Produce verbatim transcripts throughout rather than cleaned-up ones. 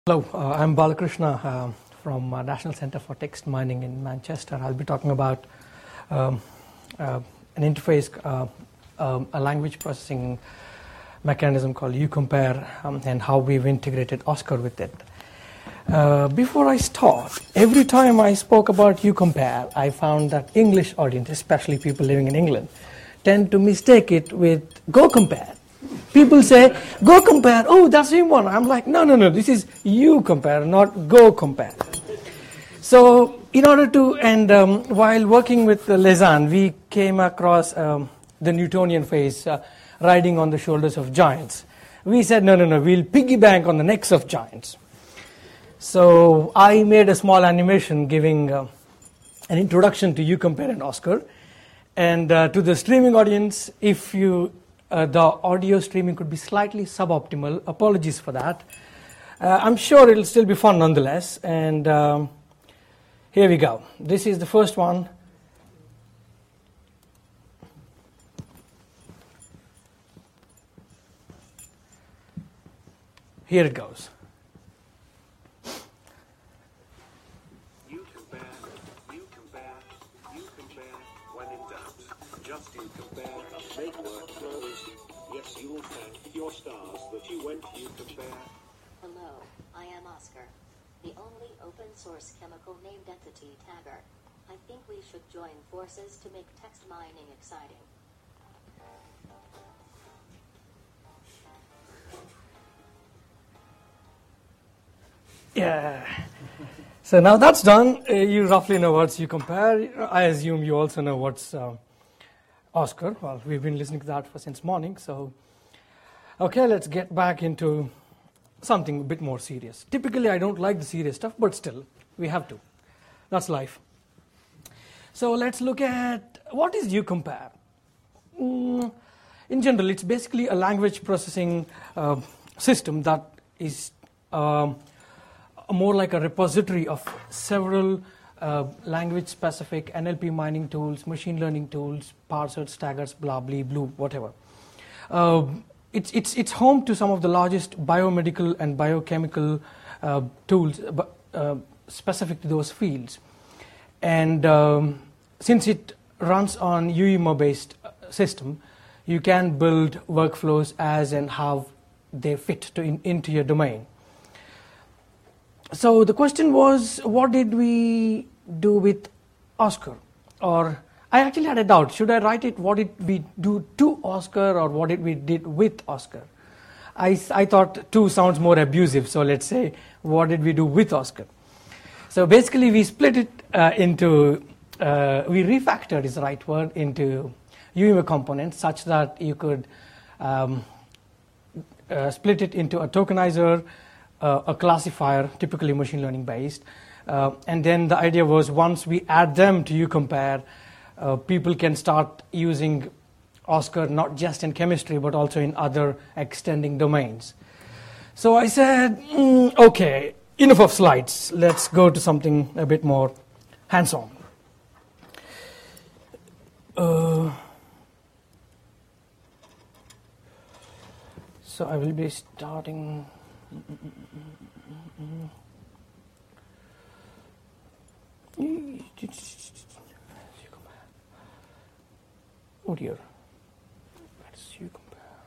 Hello, uh, I'm Balakrishna uh, from uh, National Center for Text Mining in Manchester. I'll be talking about um, uh, an interface, uh, um, a language processing mechanism called uCompare, um, and how we've integrated Oscar with it. Uh, before I start, every time I spoke about uCompare, I found that English audience, especially people living in England, tend to mistake it with GoCompare. People say, go compare, oh, that's the same one. I'm like, no, no, no, this is uCompare, not go compare. So in order to, and um, while working with uh, Lezan, we came across um, the Newtonian phase, uh, riding on the shoulders of giants. We said, no, no, no, we'll piggyback on the necks of giants. So I made a small animation giving uh, an introduction to uCompare and Oscar. And uh, to the streaming audience, if you Uh, the audio streaming could be slightly suboptimal. Apologies for that. Uh, I'm sure it'll still be fun nonetheless. And um, here we go. This is the first one. Here it goes. Just you compare, make work flows. Yes, you will thank your stars that you went you compare. Hello, I am Oscar, the only open source chemical named entity tagger. I think we should join forces to make text mining exciting. Yeah. So now that's done. Uh, you roughly know what's uCompare. I assume you also know what's uh, Oscar. Well, we've been listening to that for since morning. So, okay, let's get back into something a bit more serious. Typically, I don't like the serious stuff, but still, we have to. That's life. So let's look at what is uCompare. Mm, in general, it's basically a language processing uh, system that is um, more like a repository of several Uh, language-specific N L P mining tools, machine learning tools, parsers, staggers, blah, blah, blue, whatever. Uh, it's, it's, it's home to some of the largest biomedical and biochemical uh, tools uh, specific to those fields. And um, since it runs on U E M A-based system, you can build workflows as and how they fit to in, into your domain. So the question was, what did we do with Oscar? Or I actually had a doubt. Should I write it, what did we do to Oscar, or what did we did with Oscar? I, I thought to sounds more abusive, so let's say, what did we do with Oscar? So basically, we split it uh, into, uh, we refactored is the right word, into U E M A components such that you could um, uh, split it into a tokenizer, Uh, a classifier, typically machine learning based, uh, and then the idea was once we add them to uCompare, uh, people can start using Oscar not just in chemistry but also in other extending domains. So I said, mm, okay, enough of slides. Let's go to something a bit more hands-on. Uh, so I will be starting. Oh dear. Let's uCompare.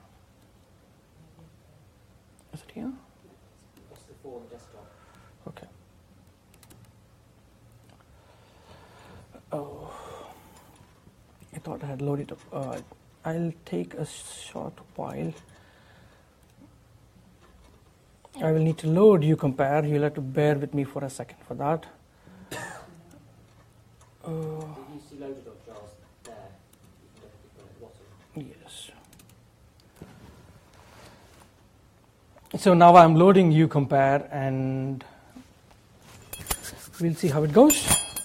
Is it here? It's the phone desktop. Okay. Oh, I thought I had loaded up. Uh, I'll take a short while. I will need to load uCompare. You'll have to bear with me for a second for that. Uh, Did you see loaded up, Charles? There. You can definitely put it at the bottom. yes. So now I'm loading uCompare, and we'll see how it goes.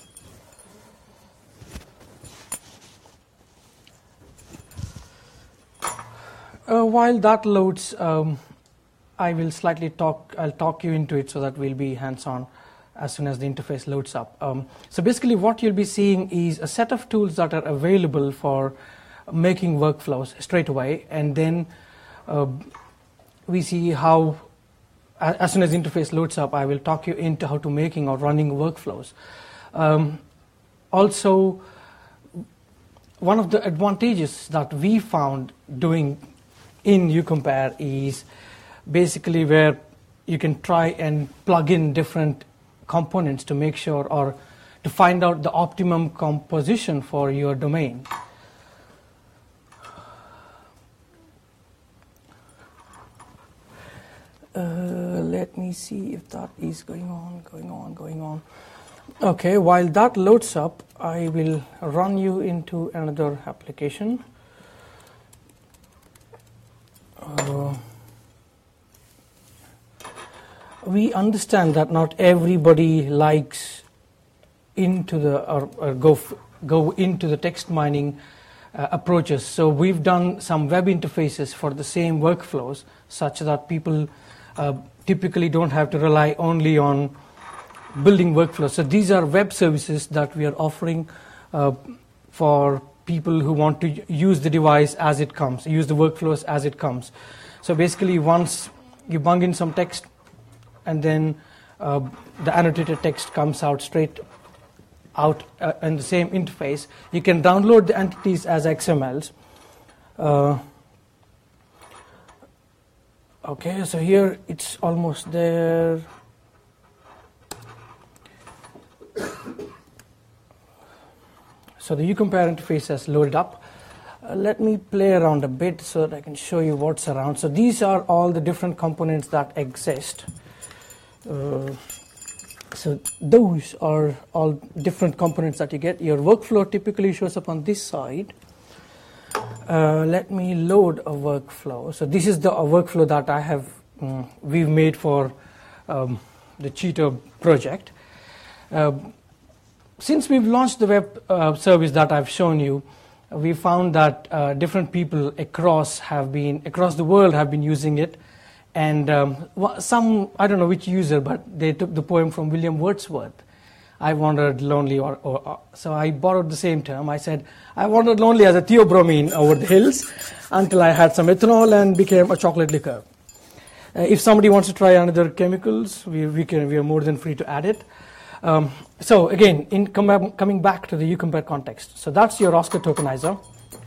Uh, while that loads, um, I will slightly talk, I'll talk you into it so that we'll be hands-on as soon as the interface loads up. Um, so basically what you'll be seeing is a set of tools that are available for making workflows straight away, and then uh, we see how as soon as the interface loads up, I will talk you into how to making or running workflows. Um, also, one of the advantages that we found doing in uCompare is basically where you can try and plug in different components to make sure or to find out the optimum composition for your domain. Uh, let me see if that is going on, going on, going on. Okay, while that loads up, I will run you into another application. Uh, we understand that not everybody likes into the or, or go f go into the text mining uh, approaches. So we've done some web interfaces for the same workflows, such that people uh, typically don't have to rely only on building workflows. So these are web services that we are offering uh, for people who want to use the device as it comes, use the workflows as it comes. So basically, once you bung in some text, and then uh, the annotated text comes out straight out uh, in the same interface, you can download the entities as X M Ls. Uh, okay, so here it's almost there. So the uCompare interface has loaded up. Uh, let me play around a bit so that I can show you what's around. So these are all the different components that exist. Uh, so those are all different components that you get. Your workflow typically shows up on this side. Uh, let me load a workflow. So this is the a workflow that I have um, we've made for um, the Cheetah project. Uh, Since we've launched the web uh, service that I've shown you, we found that uh, different people across have been across the world have been using it, and um, some I don't know which user, but they took the poem from William Wordsworth. I wandered lonely, or, or, or so I borrowed the same term. I said I wandered lonely as a theobromine over the hills until I had some ethanol and became a chocolate liquor. Uh, if somebody wants to try another chemicals, we we can we are more than free to add it. Um, so again, in com coming back to the uCompare context, so that's your Oscar tokenizer.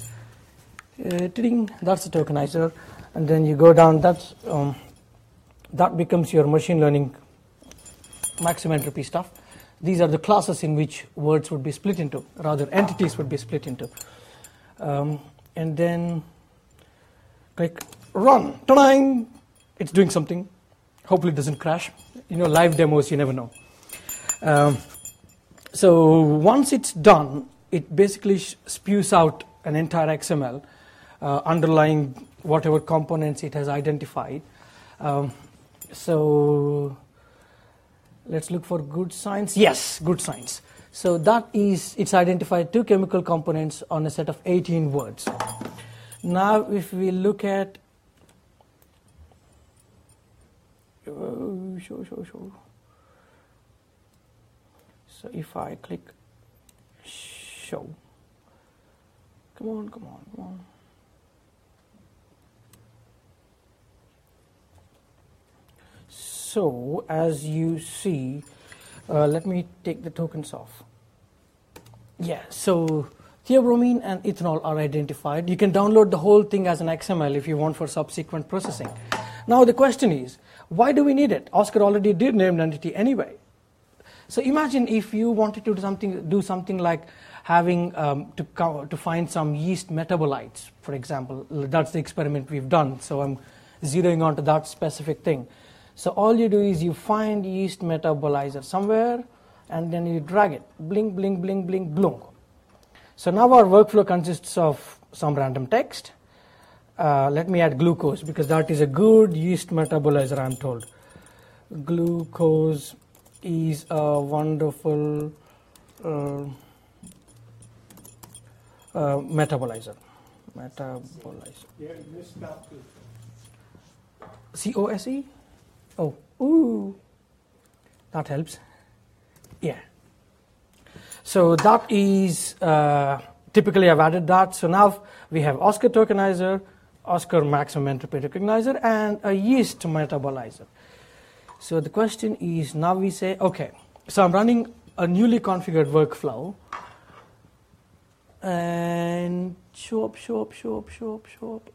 Uh, that's the tokenizer, and then you go down. That's um, that becomes your machine learning maximum entropy stuff. These are the classes in which words would be split into, rather entities would be split into. Um, and then click run. Ta-da! It's doing something. Hopefully, it doesn't crash. You know, live demos, you never know. Um, so once it's done, it basically spews out an entire X M L uh, underlying whatever components it has identified. Um, so let's look for good science. Yes, good science. So that is, it's identified two chemical components on a set of eighteen words. Now if we look at, oh, show, show, show. So if I click show, come on, come on, come on. So as you see, uh, let me take the tokens off. Yeah, so theobromine and ethanol are identified. You can download the whole thing as an X M L if you want for subsequent processing. Now the question is, why do we need it? Oscar already did named entity anyway. So imagine if you wanted to do something, do something like having um, to, co to find some yeast metabolites, for example. That's the experiment we've done. So I'm zeroing onto that specific thing. So all you do is you find yeast metabolizer somewhere, and then you drag it. Blink, blink, blink, blink, blunk. So now our workflow consists of some random text. Uh, let me add glucose, because that is a good yeast metabolizer, I'm told. Glucose is a wonderful uh, uh, metabolizer. Metabolizer. Yeah, misspelled. C O S E? Oh, ooh. That helps. Yeah. So that is, uh, typically I've added that. So now we have Oscar tokenizer, Oscar maximum entropy recognizer, and a yeast metabolizer. So the question is, now we say, okay, so I'm running a newly configured workflow, and show up, show up, show up, show up, show up.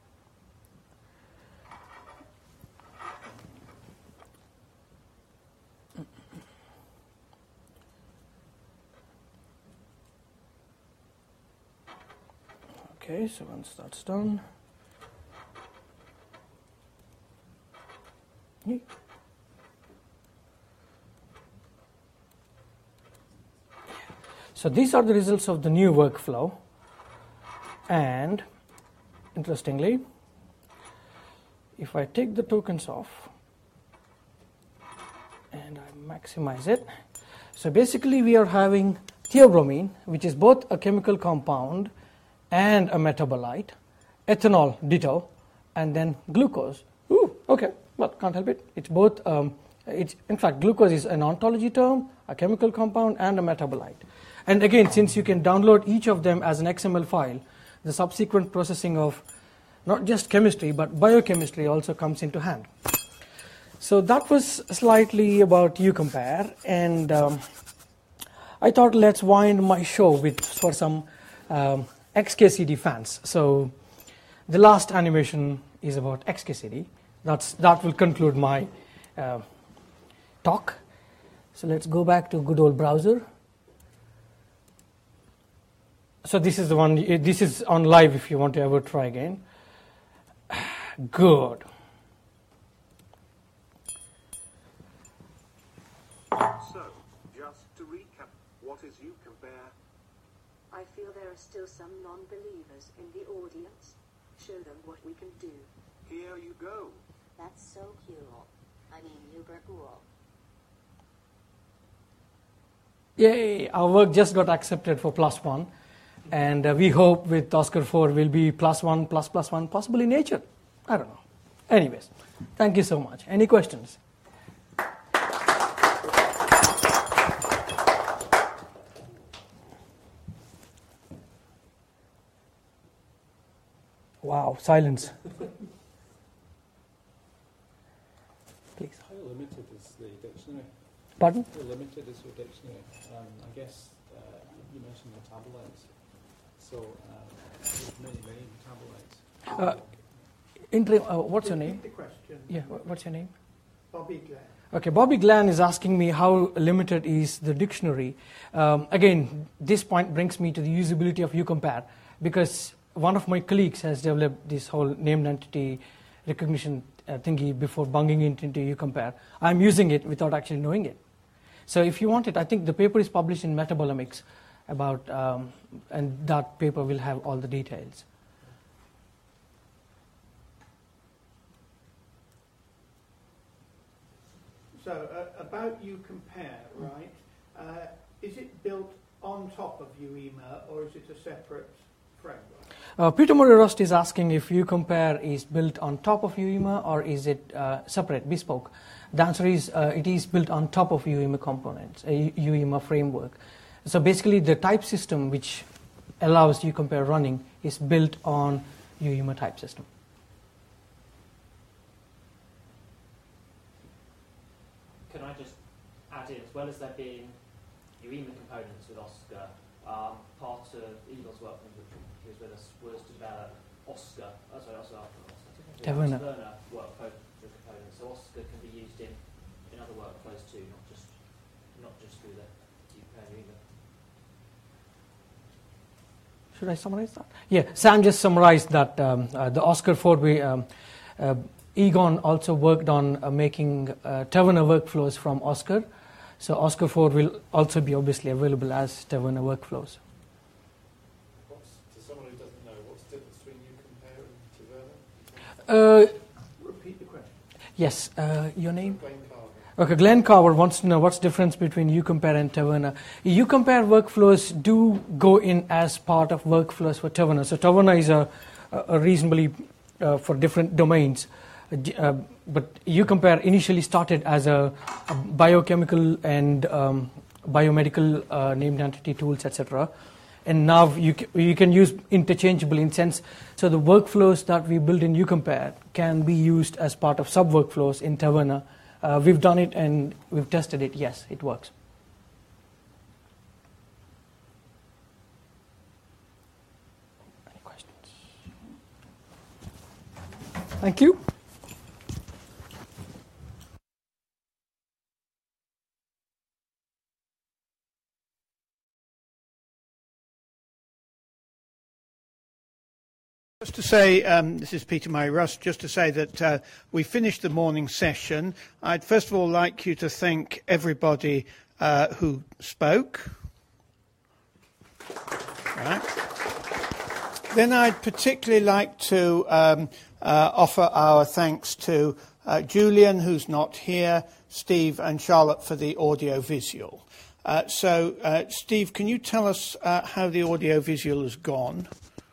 Okay, so once that's done, yeah. So these are the results of the new workflow, and interestingly, if I take the tokens off and I maximize it, so basically we are having theobromine, which is both a chemical compound and a metabolite, ethanol ditto, and then glucose. Ooh, okay, well, can't help it. It's both, um, it's, in fact, glucose is an ontology term, a chemical compound, and a metabolite. And again, since you can download each of them as an X M L file, the subsequent processing of not just chemistry, but biochemistry also comes into hand. So that was slightly about uCompare, and um, I thought let's wind my show with for some um, X K C D fans. So the last animation is about X K C D. That's, that will conclude my uh, talk. So let's go back to good old browser. So this is the one, this is on live if you want to ever try again. Good. So, just to recap, what is uCompare? I feel there are still some non-believers in the audience. Show them what we can do. Here you go. That's so cool. I mean, uber cool. Yay, our work just got accepted for plus one. And uh, we hope with OSCAR four will be plus one, plus plus one, possibly nature. I don't know. Anyways, thank you so much. Any questions? Wow, silence. Please. How limited is the dictionary? Pardon? How limited is your dictionary? Um, I guess uh, you mentioned metabolites. So uh, there's many, many metabolites. Uh, inter- uh, what's your name? The question. Yeah, what's your name? Bobby Glenn. Okay, Bobby Glenn is asking me how limited is the dictionary. Um, again, this point brings me to the usability of uCompare, because one of my colleagues has developed this whole named entity recognition uh, thingy before bunging it into uCompare. I'm using it without actually knowing it. So if you want it, I think the paper is published in Metabolomics about, um, and that paper will have all the details. So uh, about uCompare, right? Uh, is it built on top of uEMA, or is it a separate framework? Uh, Peter Murray-Rust is asking if uCompare is built on top of uEMA or is it uh, separate, bespoke. The answer is uh, it is built on top of uEMA components, a uEMA framework. So basically the type system which allows uCompare running is built on uEMA type system. Can I just add in, as well as there being uEMA components with OSCAR, um, part of Eagle's work, who was with us, was to develop OSCAR, oh, sorry, OSCAR, Taverna. Taverna workflow components. So OSCAR can be used in, in other workflows too, not just not just through the uCompare uEMA. Should I summarize that? Yeah, Sam just summarized that um, uh, the OSCAR four, we, um, uh, Egon also worked on uh, making uh, Taverna workflows from OSCAR. So OSCAR four will also be obviously available as Taverna workflows. What's, to someone who doesn't know, what's the difference between uCompare and Taverna? Uh, Repeat the question. yes, uh, your name? Glenn Carver. Okay, Glenn Carver wants to know what's the difference between uCompare and Taverna. uCompare workflows do go in as part of workflows for Taverna. So Taverna is a, a reasonably, uh, for different domains. Uh, but uCompare initially started as a, a biochemical and um, biomedical uh, named entity tools, et cetera. And now you, c- you can use interchangeably in sense. So the workflows that we build in uCompare can be used as part of sub-workflows in Taverna Uh, we've done it and we've tested it. Yes, it works. Any questions? Thank you. Just to say, um, this is Peter Murray Russ, just to say that uh, we finished the morning session. I'd first of all like you to thank everybody uh, who spoke. Right. Then I'd particularly like to um, uh, offer our thanks to uh, Julian, who's not here, Steve and Charlotte for the audio-visual. Uh, so, uh, Steve, can you tell us uh, how the audio-visual has gone?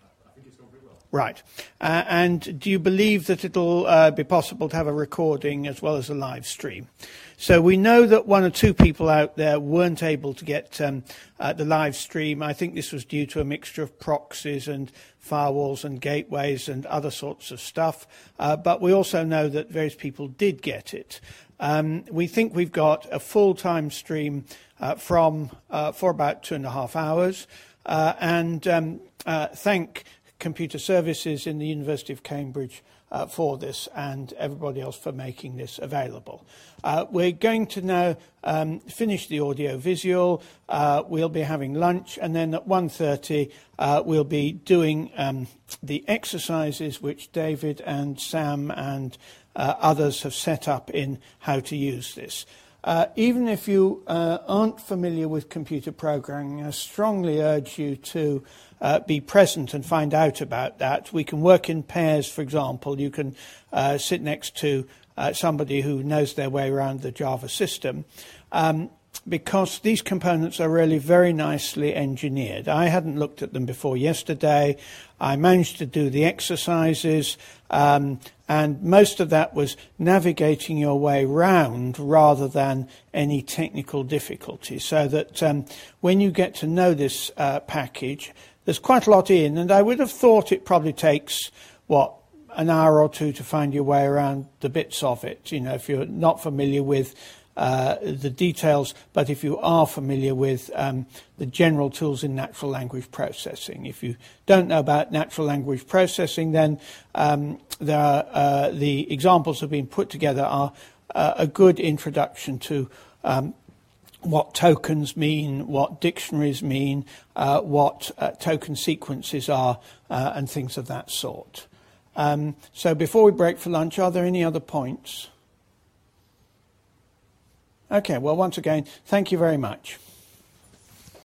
Right. Uh, and do you believe that it'll uh, be possible to have a recording as well as a live stream? So we know that one or two people out there weren't able to get um, uh, the live stream. I think this was due to a mixture of proxies and firewalls and gateways and other sorts of stuff. Uh, but we also know that various people did get it. Um, we think we've got a full-time stream uh, from uh, for about two and a half hours. Uh, and um, uh, thank Computer Services in the University of Cambridge uh, for this, and everybody else for making this available. Uh, we're going to now um, finish the audio-visual. Uh, we'll be having lunch, and then at one thirty uh, we'll be doing um, the exercises which David and Sam and uh, others have set up in how to use this. Uh, even if you uh, aren't familiar with computer programming, I strongly urge you to uh, be present and find out about that. We can work in pairs, for example. You can uh, sit next to uh, somebody who knows their way around the Java system, um, because these components are really very nicely engineered. I hadn't looked at them before yesterday. I managed to do the exercises, um, and most of that was navigating your way round rather than any technical difficulty, so that um, when you get to know this uh, package, there's quite a lot in, and I would have thought it probably takes, what, an hour or two to find your way around the bits of it, you know, if you're not familiar with uh, the details, but if you are familiar with um, the general tools in natural language processing. If you don't know about natural language processing, then um, there are, uh, the examples that have been put together are uh, a good introduction to um, what tokens mean, what dictionaries mean, uh, what uh, token sequences are, uh, and things of that sort. Um, so before we break for lunch, are there any other points? Okay, well, once again, thank you very much.